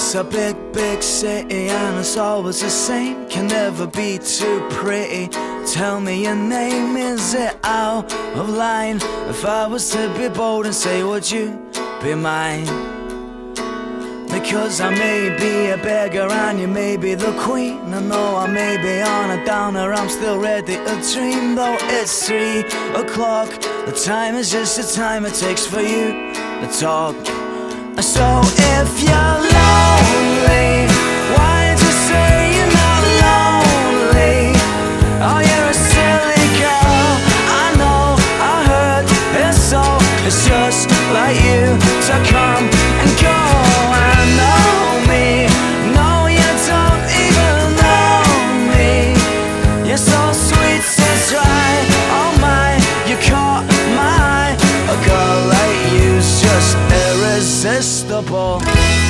it's a big, big city and it's always the same. Can never be too pretty. Tell me your name, is it out of line? If I was to be bold and say, would you be mine? Because I may be a beggar and you may be the queen. And though I may be on a downer, I'm still ready to dream. Though it's 3 o'clock, the time is just the time it takes for you to talk. So if you're lonely, why don't you say you're not lonely? Oh, you're a silly girl, I know, I heard it's so. It's just like you to come and go. I know me, no, you don't even know me. You're so sweet, so dry, oh my, you caught my eye. A girl like you's just irresistible.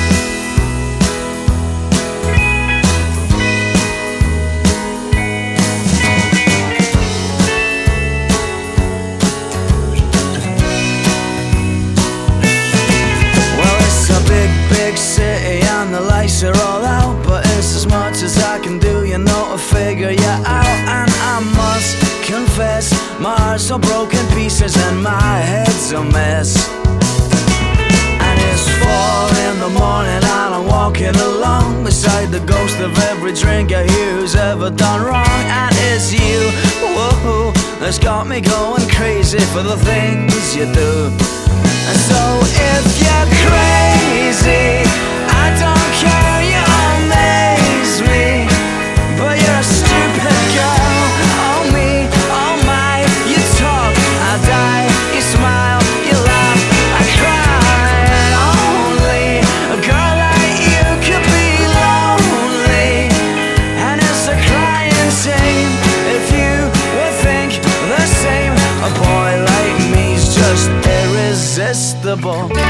Big city and the lights are all out, but it's as much as I can do, you know, to figure you out. And I must confess, my heart's all broken pieces and my head's a mess. And it's 4 in the morning and I'm walking along beside the ghost of every drinker here who's ever done wrong. And it's you, whoa, that's got me going crazy for the things you do. And so if you're crazy, I don't care, you amaze me. But you're a stupid girl, oh me, oh my. You talk, I die, you smile, you laugh, I cry. And only a girl like you could be lonely. And it's a crying shame if you would think the same. A boy like me's just irresistible.